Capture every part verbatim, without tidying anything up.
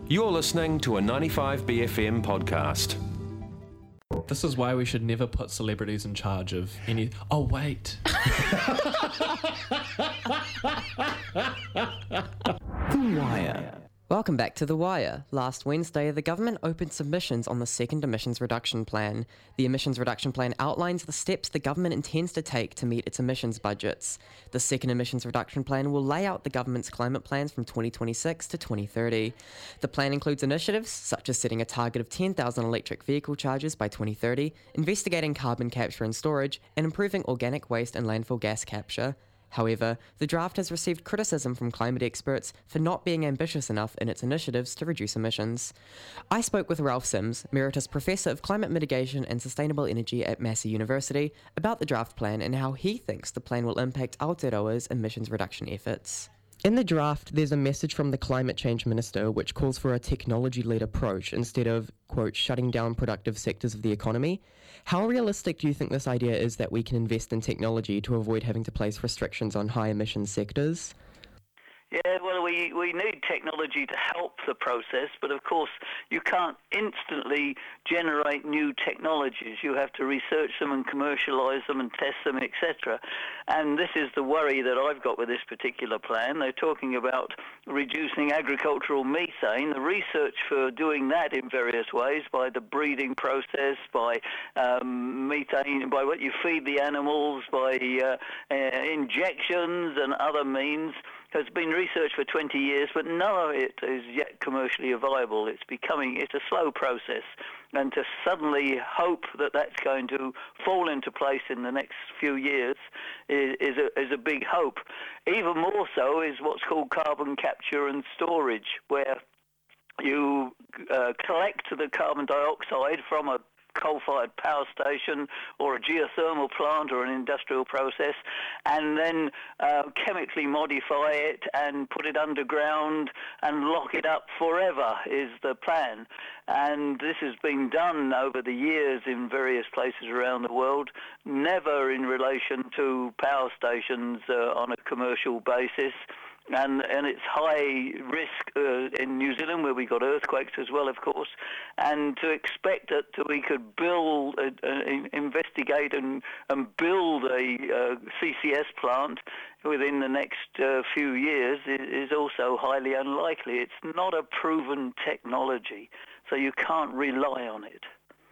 You're listening to a ninety-five B F M podcast. This is why we should never put celebrities in charge of any... Oh, wait. The Wire. Welcome back to The Wire. Last Wednesday, the government opened submissions on the second emissions reduction plan. The emissions reduction plan outlines the steps the government intends to take to meet its emissions budgets. The second emissions reduction plan will lay out the government's climate plans from twenty twenty-six to twenty thirty. The plan includes initiatives such as setting a target of ten thousand electric vehicle chargers by twenty thirty, investigating carbon capture and storage, and improving organic waste and landfill gas capture. However, the draft has received criticism from climate experts for not being ambitious enough in its initiatives to reduce emissions. I spoke with Ralph Sims, Emeritus Professor of Climate Mitigation and Sustainable Energy at Massey University, about the draft plan and how he thinks the plan will impact Aotearoa's emissions reduction efforts. In the draft, there's a message from the Climate Change Minister which calls for a technology-led approach instead of, quote, shutting down productive sectors of the economy. How realistic do you think this idea is that we can invest in technology to avoid having to place restrictions on high emission sectors? Yeah, well, we, we need technology to help the process, but of course you can't instantly generate new technologies. You have to research them and commercialise them and test them, et cetera. And this is the worry that I've got with this particular plan. They're talking about reducing agricultural methane. The research for doing that in various ways, by the breeding process, by um, methane, by what you feed the animals, by uh, uh, injections and other means, has been researched for twenty years, but none of it is yet commercially viable. It's becoming, it's a slow process. And to suddenly hope that that's going to fall into place in the next few years is, is, a, is a big hope. Even more so is what's called carbon capture and storage, where you uh, collect the carbon dioxide from a coal-fired power station or a geothermal plant or an industrial process, and then uh, chemically modify it and put it underground and lock it up forever is the plan. And this has been done over the years in various places around the world, never in relation to power stations uh, on a commercial basis. And, and it's high risk uh, in New Zealand, where we got earthquakes as well, of course. And to expect that we could build, uh, uh, investigate and, and build a uh, C C S plant within the next uh, few years is, is also highly unlikely. It's not a proven technology, so you can't rely on it.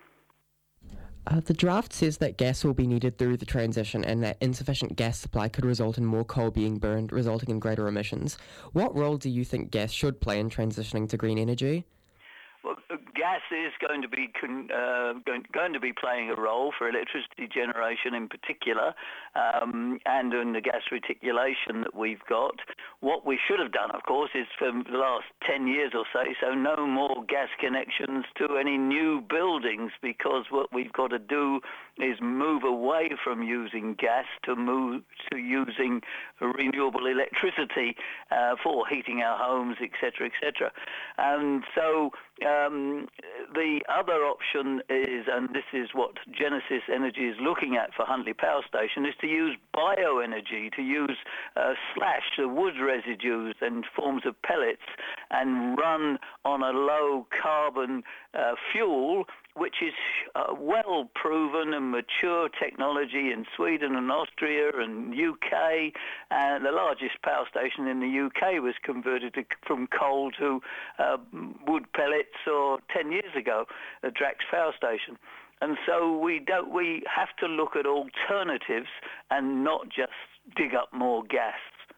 Uh, the draft says that gas will be needed through the transition and that insufficient gas supply could result in more coal being burned, resulting in greater emissions. What role do you think gas should play in transitioning to green energy? Well, gas is going to be uh, going, going to be playing a role for electricity generation in particular, um, and in the gas reticulation that we've got. What we should have done, of course, is for the last ten years or so, so no more gas connections to any new buildings, because what we've got to do is move away from using gas to move to using renewable electricity uh, for heating our homes, et cetera, et cetera. And so um, the other option is, and this is what Genesis Energy is looking at for Huntly Power Station, is to use bioenergy, to use uh, slash, the wood residues in forms of pellets, and run on a low carbon uh, fuel, which is uh, well proven and mature technology in Sweden and Austria and U K. And the largest power station in the U K was converted to, from coal to uh, wood pellets or ten years ago, the Drax Power Station. And so we don't. We have to look at alternatives and not just dig up more gas.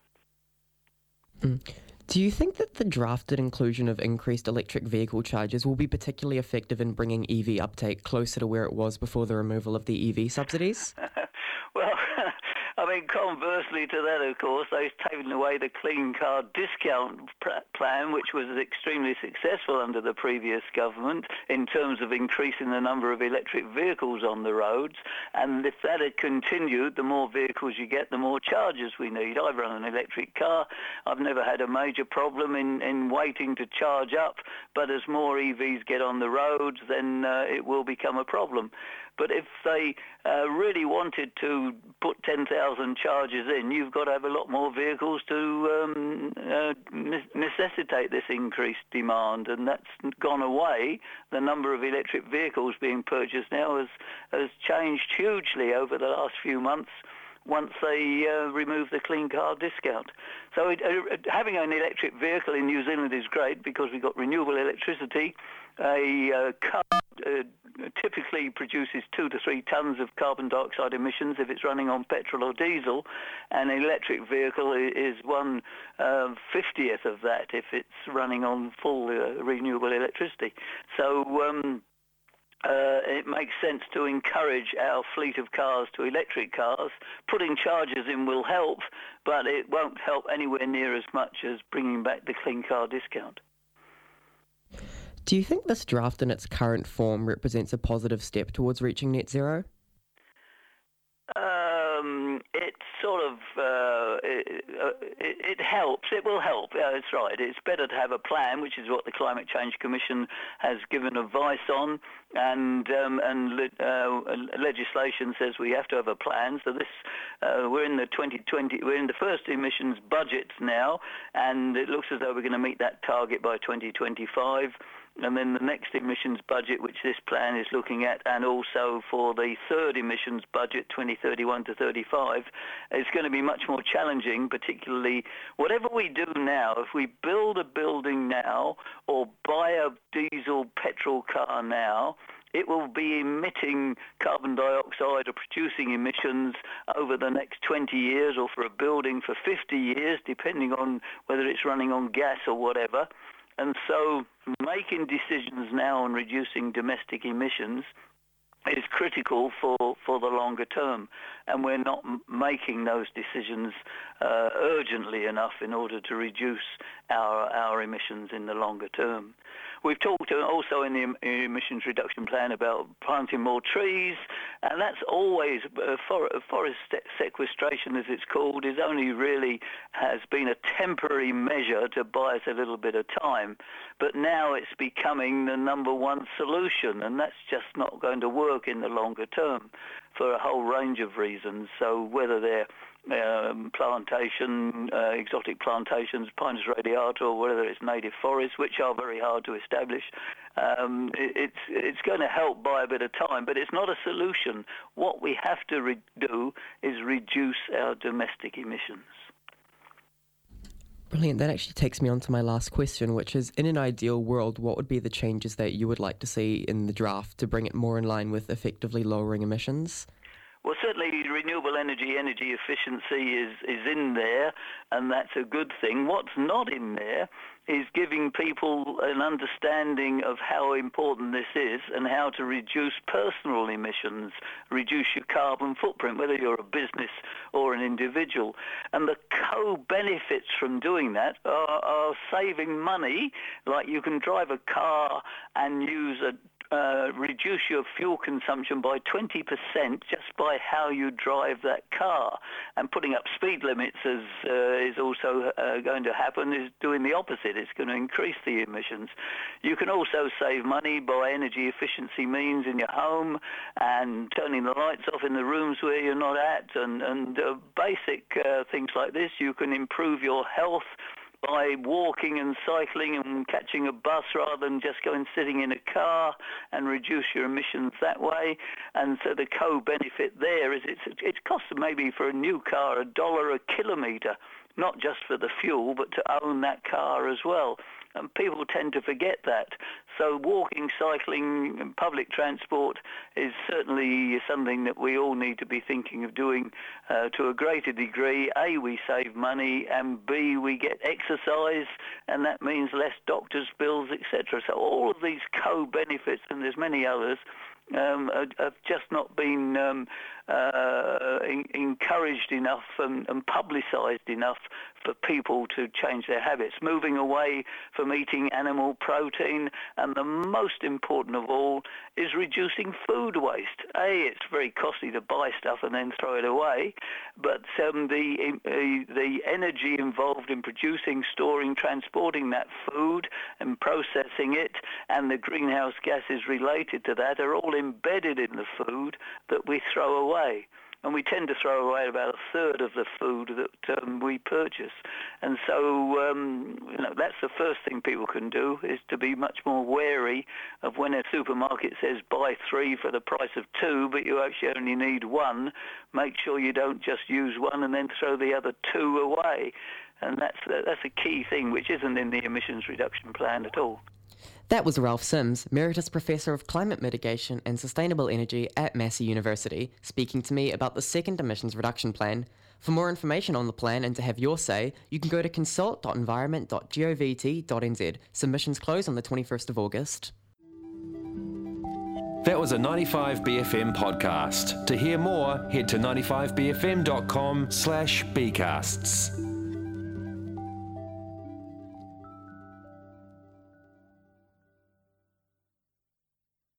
Mm. Do you think that the drafted inclusion of increased electric vehicle charges will be particularly effective in bringing E V uptake closer to where it was before the removal of the E V subsidies? Well, I mean, conversely to that, of course, they've taken away the clean car discount plan, which was extremely successful under the previous government in terms of increasing the number of electric vehicles on the roads. And if that had continued, the more vehicles you get, the more chargers we need. I run an electric car. I've never had a major problem in, in waiting to charge up, but as more E Vs get on the roads, then uh, it will become a problem. But if they uh, really wanted to put ten thousand chargers charges in, you've got to have a lot more vehicles to um, uh, necessitate this increased demand, and that's gone away. The number of electric vehicles being purchased now has, has changed hugely over the last few months once they uh, remove the clean car discount. So it, uh, having an electric vehicle in New Zealand is great because we've got renewable electricity. A uh, car uh, typically produces two to three tonnes of carbon dioxide emissions if it's running on petrol or diesel, and an electric vehicle is one uh, fiftieth of that if it's running on full uh, renewable electricity. So um, Uh, it makes sense to encourage our fleet of cars to electric cars. Putting chargers in will help, but it won't help anywhere near as much as bringing back the clean car discount. Do you think this draft in its current form represents a positive step towards reaching net zero? Um, it sort of, uh, it, uh, it, it helps. It will help. Yeah, that's right. It's better to have a plan, which is what the Climate Change Commission has given advice on, and um, and uh, legislation says we have to have a plan. So this, uh, we're in the twenty twenty, we're in the first emissions budget now, and it looks as though we're going to meet that target by twenty twenty-five. And then the next emissions budget, which this plan is looking at, and also for the third emissions budget, twenty thirty-one to thirty-five, is going to be much more challenging, particularly whatever we do now. If we build a building now or buy a diesel petrol car now, it will be emitting carbon dioxide or producing emissions over the next twenty years, or for a building for fifty years, depending on whether it's running on gas or whatever. And so making decisions now on reducing domestic emissions is critical for, for the longer term. And we're not m- making those decisions uh, urgently enough in order to reduce our, our emissions in the longer term. We've talked also in the emissions reduction plan about planting more trees, and that's always, uh, for, forest sequestration as it's called, is only really has been a temporary measure to buy us a little bit of time. But now it's becoming the number one solution, and that's just not going to work in the longer term for a whole range of reasons. So whether they're Um, plantation, uh, exotic plantations, Pinus radiata, or whether it's native forests, which are very hard to establish. Um, it, it's it's going to help buy a bit of time, but it's not a solution. What we have to re- do is reduce our domestic emissions. Brilliant. That actually takes me on to my last question, which is, in an ideal world, what would be the changes that you would like to see in the draft to bring it more in line with effectively lowering emissions? Well, certainly renewable energy, energy efficiency is, is in there, and that's a good thing. What's not in there is giving people an understanding of how important this is and how to reduce personal emissions, reduce your carbon footprint, whether you're a business or an individual. And the co-benefits from doing that are, are saving money, like you can drive a car and use a Uh, reduce your fuel consumption by twenty percent just by how you drive that car. And putting up speed limits is, uh, is also uh, going to happen, is doing the opposite. It's going to increase the emissions. You can also save money by energy efficiency means in your home and turning the lights off in the rooms where you're not at, and, and uh, basic uh, things like this. You can improve your health by walking and cycling and catching a bus rather than just going sitting in a car, and reduce your emissions that way. And so the co-benefit there is it's, it costs maybe for a new car a dollar a kilometre, not just for the fuel, but to own that car as well. And people tend to forget that. So walking, cycling, and public transport is certainly something that we all need to be thinking of doing uh, to a greater degree. A, we save money, and B, we get exercise, and that means less doctors' bills, et cetera. So all of these co-benefits, and there's many others, um, have just not been um, uh, in- encouraged enough and, and publicised enough for people to change their habits, moving away from eating animal protein, and the most important of all is reducing food waste. A, it's very costly to buy stuff and then throw it away, but um, the uh, the energy involved in producing, storing, transporting that food and processing it, and the greenhouse gases related to that are all embedded in the food that we throw away. and we tend to throw away about a third of the food that um, we purchase. And so, um, you know, that's the first thing people can do, is to be much more wary of when a supermarket says buy three for the price of two, but you actually only need one. Make sure you don't just use one and then throw the other two away. And that's that's a key thing, which isn't in the emissions reduction plan at all. That was Ralph Sims, Emeritus Professor of Climate Mitigation and Sustainable Energy at Massey University, speaking to me about the second emissions reduction plan. For more information on the plan and to have your say, you can go to consult dot environment dot govt dot n z. Submissions close on the twenty-first of August. That was a ninety-five B F M podcast. To hear more, head to ninety-five b f m dot com slash bcasts.